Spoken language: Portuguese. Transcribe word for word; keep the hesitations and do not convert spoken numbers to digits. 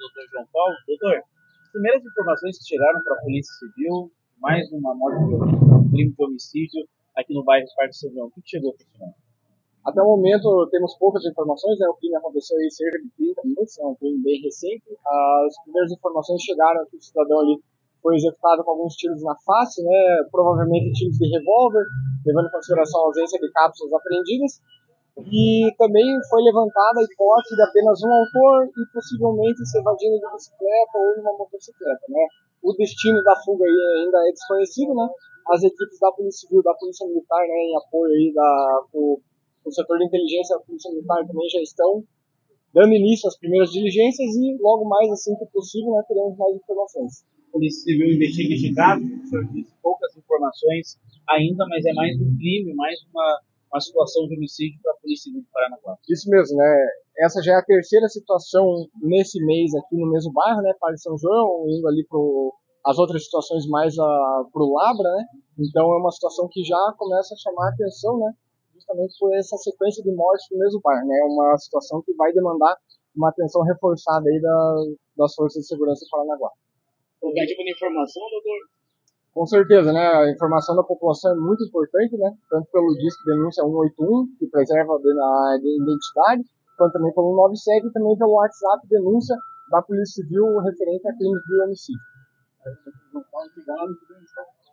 doutor João Paulo. Doutor, as primeiras informações que chegaram para a Polícia Civil, mais uma morte de um crime de homicídio aqui no bairro Parque São João. O que chegou para o senhor? Até o momento temos poucas informações, né? O crime aconteceu aí cerca de trinta minutos, é um crime bem recente. As primeiras informações chegaram que o cidadão ali foi executado com alguns tiros na face, né? Provavelmente tiros de revólver, levando em consideração a ausência de cápsulas apreendidas. E também foi levantada a hipótese de apenas um autor e possivelmente se evadindo de bicicleta ou numa motocicleta, né? O destino da fuga aí ainda é desconhecido, né? As equipes da Polícia Civil, da Polícia Militar, né, em apoio aí da, do, do setor de inteligência da Polícia Militar também já estão dando início às primeiras diligências e logo mais assim que possível, né, teremos mais informações. A Polícia Civil investiga esse caso, o senhor disse poucas informações ainda, mas é mais um crime, mais uma, uma situação de homicídio para a Polícia Civil de Paranaguá. Isso mesmo, né? Essa já é a terceira situação nesse mês aqui no mesmo bairro, né? Parque São João, indo ali pro as outras situações mais uh, pro Labra, né? Então é uma situação que já começa a chamar a atenção, né? Justamente por essa sequência de mortes no mesmo bairro, né? É uma situação que vai demandar uma atenção reforçada aí da, das forças de segurança de Paranaguá. Qualquer tipo de informação, doutor? Com certeza, né? A informação da população é muito importante, né? Tanto pelo disco denúncia cento e oitenta e um, que preserva a identidade, quanto também pelo noventa e sete e também pelo WhatsApp denúncia da Polícia Civil referente a crimes de homicídio.